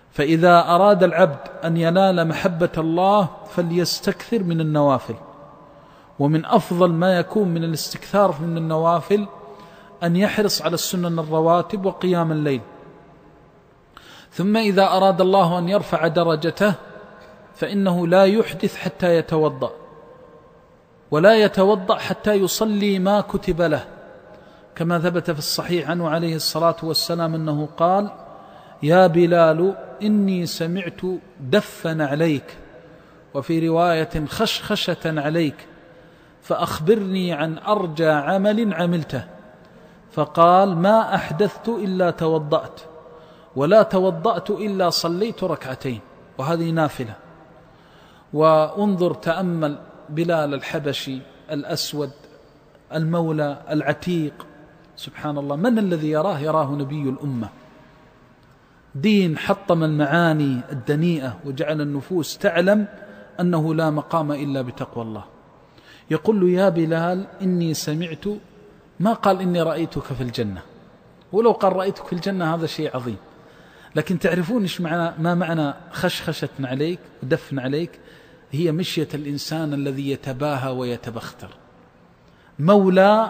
فإذا أراد العبد أن ينال محبة الله فليستكثر من النوافل، ومن أفضل ما يكون من الاستكثار من النوافل أن يحرص على السنن الرواتب وقيام الليل. ثم إذا أراد الله أن يرفع درجته فإنه لا يحدث حتى يتوضأ، ولا يتوضأ حتى يصلي ما كتب له، كما ثبت في الصحيح عنه عليه الصلاة والسلام أنه قال: يا بلال إني سمعت دفا عليك، وفي رواية خشخشة عليك، فأخبرني عن أرجى عمل عملته. فقال: ما أحدثت إلا توضأت، ولا توضأت إلا صليت ركعتين، وهذه نافلة. وانظر تأمل بلال الحبشي الأسود المولى العتيق، سبحان الله، من الذي يراه؟ يراه نبي الأمة. دين حطم المعاني الدنيئة وجعل النفوس تعلم أنه لا مقام إلا بتقوى الله. يقول له: يا بلال إني سمعت، ما قال إني رأيتك في الجنة، ولو قال رأيتك في الجنة هذا شيء عظيم، لكن تعرفون إيش ما معنى خشخشة عليك ودفن عليك؟ هي مشية الإنسان الذي يتباهى ويتبختر. مولى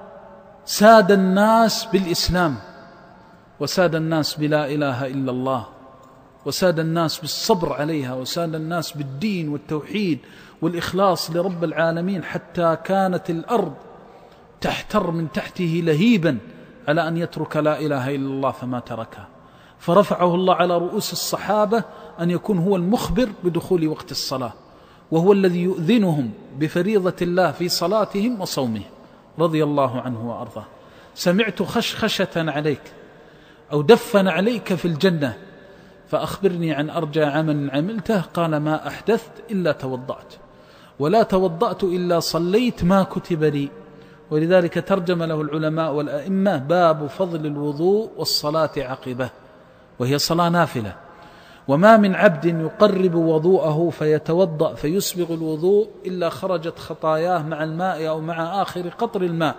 ساد الناس بالإسلام، وساد الناس بلا إله إلا الله، وساد الناس بالصبر عليها، وساد الناس بالدين والتوحيد والإخلاص لرب العالمين، حتى كانت الأرض تحتر من تحته لهيبا على أن يترك لا إله إلا الله، فما تركها، فرفعه الله على رؤوس الصحابة أن يكون هو المخبر بدخول وقت الصلاة، وهو الذي يؤذنهم بفريضة الله في صلاتهم وصومهم، رضي الله عنه وأرضاه. سمعت خشخشة عليك أو دفن عليك في الجنة، فأخبرني عن أرجى عمل عملته. قال: ما أحدثت إلا توضأت، ولا توضأت إلا صليت ما كتب لي. ولذلك ترجم له العلماء والأئمة: باب فضل الوضوء والصلاة عقبه، وهي صلاة نافلة. وما من عبد يقرب وضوءه فيتوضأ فيسبغ الوضوء إلا خرجت خطاياه مع الماء أو مع آخر قطر الماء.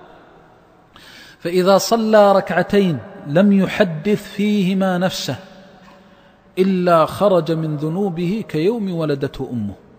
فإذا صلى ركعتين لم يحدث فيهما نفسه إلا خرج من ذنوبه كيوم ولدته أمه.